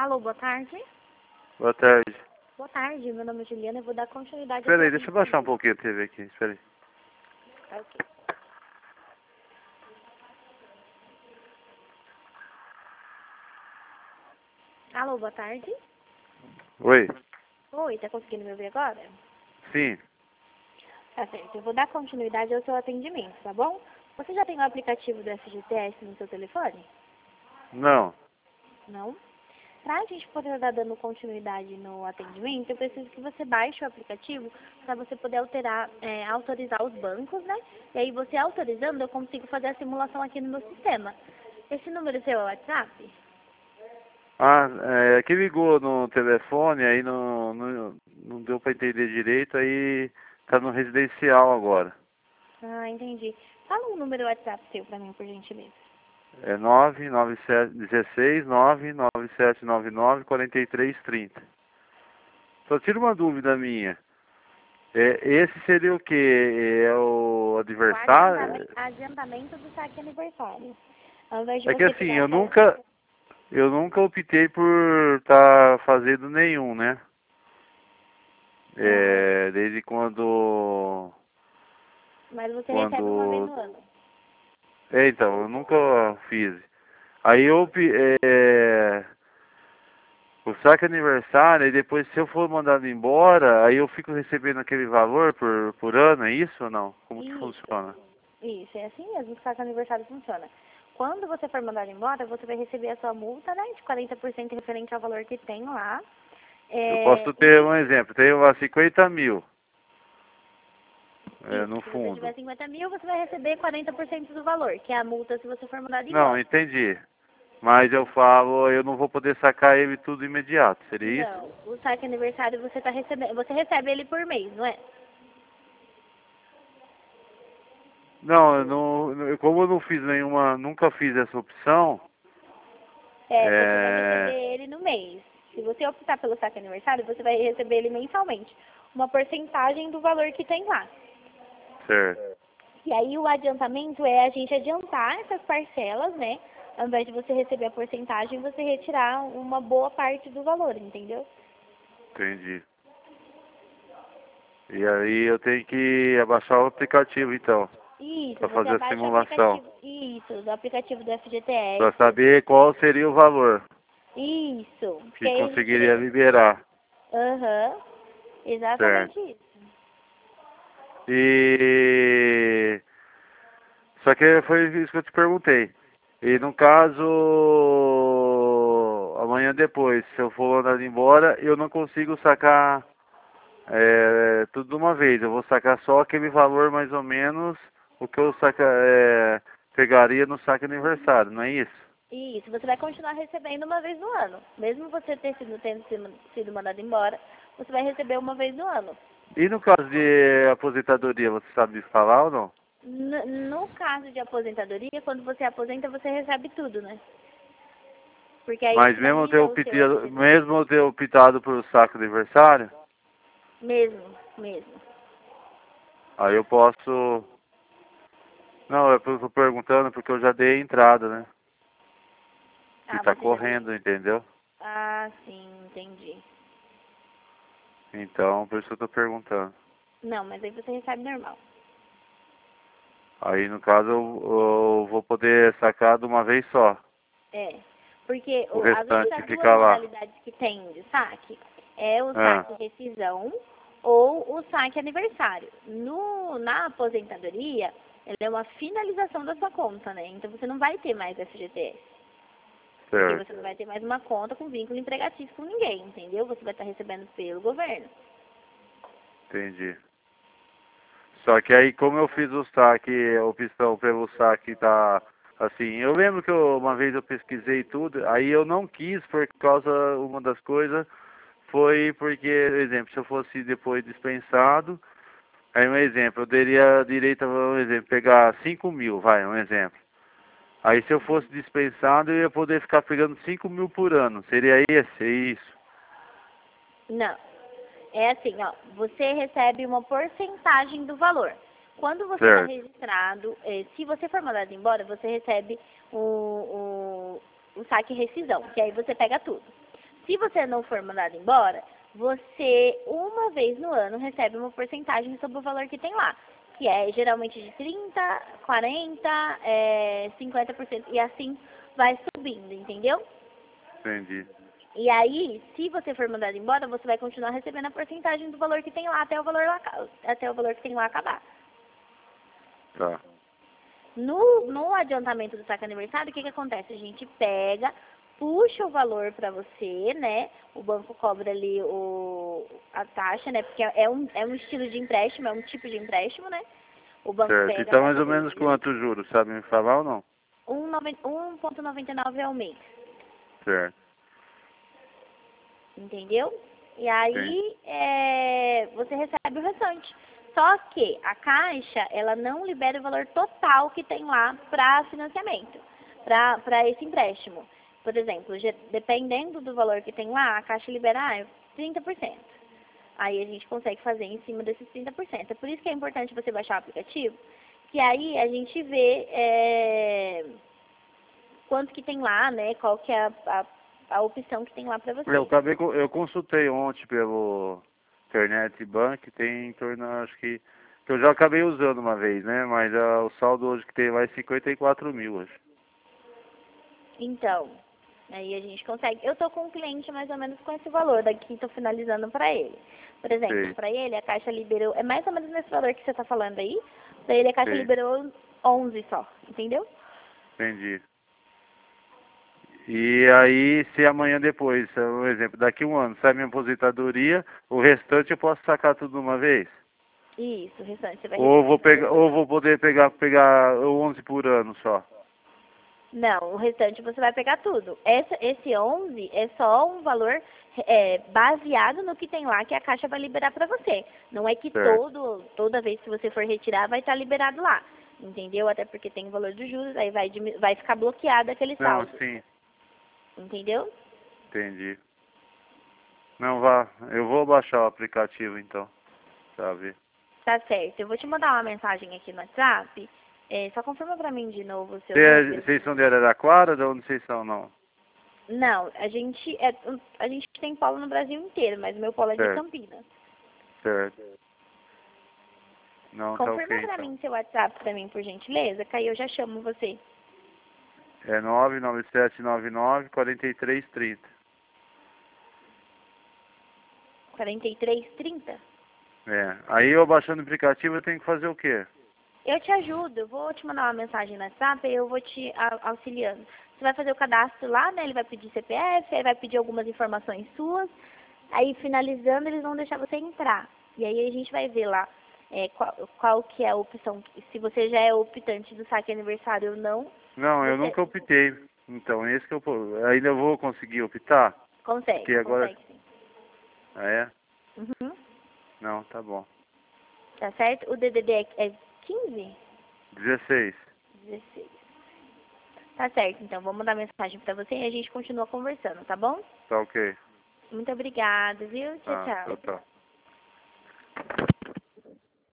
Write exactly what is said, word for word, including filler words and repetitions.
Alô, boa tarde. Boa tarde. Boa tarde, meu nome é Juliana, eu vou dar continuidade... Espera aí, deixa eu baixar um pouquinho a T V aqui, espera aí. Ok. Alô, boa tarde. Oi? Oi, tá conseguindo me ouvir agora? Sim. Tá certo, eu vou dar continuidade ao seu atendimento, tá bom? Você já tem o aplicativo do F G T S no seu telefone? Não. Não? Para a gente poder dar dando continuidade no atendimento, eu preciso que você baixe o aplicativo para você poder alterar, é, autorizar os bancos, né? E aí você autorizando, eu consigo fazer a simulação aqui no meu sistema. Esse número seu é o WhatsApp? Ah, é que ligou no telefone, aí não, não, não deu pra entender direito, aí tá no residencial agora. Ah, entendi. Fala um número WhatsApp seu para mim, por gentileza. É nove nove sete dezesseis nove nove sete nove nove quatro três trinta. Só tira uma dúvida minha. É, esse seria o quê? É o O adversário? adiantamento, adiantamento do saque aniversário. Ao invés de É que você assim, pegar eu só... nunca, eu nunca optei por estar fazendo nenhum, né? Ah, É, desde quando, mas você recebe uma vez quando, no ano. é, então, eu nunca fiz. Aí eu, pe- é, o saque aniversário, e depois se eu for mandado embora, aí eu fico recebendo aquele valor por, por ano, é isso ou não? Como que Isso. funciona? Isso, é assim mesmo que o saque aniversário funciona. Quando você for mandado embora, você vai receber a sua multa, né, de quarenta por cento referente ao valor que tem lá. Eu É, posso ter e um exemplo, tenho lá cinquenta mil, é, isso, no se você fundo. tiver cinquenta mil, você vai receber quarenta por cento do valor, que é a multa se você for mandado Não, embora. entendi. Mas eu falo, eu não vou poder sacar ele tudo imediato, seria isso? Não, o saque aniversário você tá recebendo, você recebe ele por mês, não é? Não, eu não, eu- como eu não fiz nenhuma, nunca fiz essa opção, É, você vai receber é, ele no mês. Se você optar pelo saque aniversário, você vai receber ele mensalmente. Uma porcentagem do valor que tem lá. certo, E aí o adiantamento é a gente adiantar essas parcelas, né? Ao invés de você receber a porcentagem, você retirar uma boa parte do valor, entendeu? entendi. E aí eu tenho que abaixar o aplicativo então, Isso, para você fazer a abaixa o simulação, aplicativo. Isso, do aplicativo do para F G T S. saber qual seria o valor Isso. Porque que aí a gente conseguiria vê. liberar, Aham. certo. Exatamente isso. E só que foi isso que eu te perguntei. E no caso, amanhã depois, se eu for mandado embora, eu não consigo sacar é, tudo de uma vez. Eu vou sacar só aquele valor mais ou menos o que eu saca, é, pegaria no saque aniversário, não é isso? Isso, você vai continuar recebendo uma vez no ano. Mesmo você ter sido, tendo sido sido mandado embora, você vai receber uma vez no ano. E no caso de aposentadoria, você sabe falar ou não? N- No caso de aposentadoria, quando você aposenta, você recebe tudo, né? Porque aí Mas mesmo eu ter finaliza o seu optado, F G T S. mesmo eu ter optado pelo saque aniversário, Mesmo, mesmo. aí eu posso. Não, eu tô perguntando porque eu já dei a entrada, né? E Ah, tá você já deu. correndo, entendeu? Ah, sim, entendi. Então, por isso que eu tô perguntando. Não, mas aí você recebe normal. Aí, no caso, eu, eu vou poder sacar de uma vez só. É. Porque O o- as restante únicas duas fica lá. modalidades que tem de saque é o Ah, saque rescisão ou o saque aniversário. No, na aposentadoria, ela é uma finalização da sua conta, né? Então você não vai ter mais F G T S. Porque certo. você não vai ter mais uma conta com vínculo empregatício com ninguém, entendeu? Você vai estar recebendo pelo governo. Entendi. Só que aí, como eu fiz o saque, a opção pelo saque tá assim. Eu lembro que eu, uma vez eu pesquisei tudo, aí eu não quis por causa, uma das coisas foi porque, por exemplo, se eu fosse depois dispensado, aí um exemplo, eu teria direito a, um exemplo, pegar cinco mil, vai, um exemplo. Aí se eu fosse dispensado, eu ia poder ficar pegando cinco mil por ano. Seria esse, é isso? Não. É assim, ó, você recebe uma porcentagem do valor. Quando você está Certo, registrado, eh, se você for mandado embora, você recebe o, o, o saque rescisão, que aí você pega tudo. Se você não for mandado embora, você, uma vez no ano, recebe uma porcentagem sobre o valor que tem lá, que é geralmente de trinta, quarenta, é, cinquenta por cento, e assim vai subindo, entendeu? Entendi. E aí, se você for mandado embora, você vai continuar recebendo a porcentagem do valor que tem lá até o valor, lá, até o valor que tem lá acabar. Tá. No, no adiantamento do saque aniversário, o que que acontece? A gente pega, puxa o valor para você, né? O banco cobra ali o, a taxa, né? Porque é um, é um estilo de empréstimo, é um tipo de empréstimo, né? O banco Certo. pega Então a mais taxa ou menos dele, quanto juros, sabe me falar ou não? um vírgula noventa e nove ao mês, Certo. entendeu? E Entendi. aí é, você recebe o restante. Só que a Caixa, ela não libera o valor total que tem lá para financiamento, para esse empréstimo. Por exemplo, ge- dependendo do valor que tem lá, a Caixa libera ah, trinta por cento. Aí a gente consegue fazer em cima desses trinta por cento. É por isso que é importante você baixar o aplicativo, que aí a gente vê é, quanto que tem lá, né? Qual que é a, a, a opção que tem lá para Eu você. acabei, co- eu consultei ontem pelo internet bank, tem em torno, acho que, que eu já acabei usando uma vez, né? Mas ah, o saldo hoje que tem lá é cinquenta e quatro mil, acho. Então, aí a gente consegue. Eu tô com um cliente mais ou menos com esse valor, daqui tô finalizando para ele. Por exemplo, Sei, para ele a Caixa liberou, é mais ou menos nesse valor que você tá falando aí. Para ele a Caixa sei, liberou onze só, entendeu? entendi. E aí, se amanhã depois, um exemplo, daqui um ano sai minha aposentadoria, o restante eu posso sacar tudo de uma vez? Isso, o restante você vai Ou vou receber. pegar, ou vou poder pegar, pegar o onze por ano só? Não, o restante você vai pegar tudo. Essa, esse onze é só um valor é, baseado no que tem lá que a Caixa vai liberar para você. Não é que Certo. todo, toda vez que você for retirar vai estar liberado lá. Entendeu? Até porque tem o valor dos juros, aí vai, dimi- vai ficar bloqueado aquele Não, saldo. sim, Entendeu? entendi. Não, vá, eu vou baixar o aplicativo então, pra ver. Tá certo. Eu vou te mandar uma mensagem aqui no WhatsApp. É, só confirma pra mim de novo o seu Cê- número. Vocês são de Araraquara? De onde vocês são, não? Não, a gente, é, a gente tem polo no Brasil inteiro, mas o meu polo é de Certo, Campinas. certo. Não, tá Confirma ok pra então. mim seu WhatsApp pra mim, por gentileza, que aí eu já chamo você. É nove nove sete nove nove, quatro três três zero. quarenta e três trinta? É. Aí eu baixando o aplicativo eu tenho que fazer o quê? Eu te ajudo, eu vou te mandar uma mensagem no WhatsApp e eu vou te a- auxiliando. Você vai fazer o cadastro lá, né? Ele vai pedir C P F, aí vai pedir algumas informações suas. Aí, finalizando, eles vão deixar você entrar. E aí a gente vai ver lá é, qual, qual que é a opção. Se você já é optante do saque aniversário ou não, Não, eu você nunca optei. Então, esse que eu ainda vou conseguir optar? Porque consegue, agora. consegue sim. Ah, é? Uhum. Não, tá bom. Tá certo? O D D D é é quinze? dezesseis. dezesseis. Tá certo, então vou mandar mensagem pra você e a gente continua conversando, tá bom? Tá ok. Muito obrigada, viu? Tchau, Tá, tchau. tchau, tchau.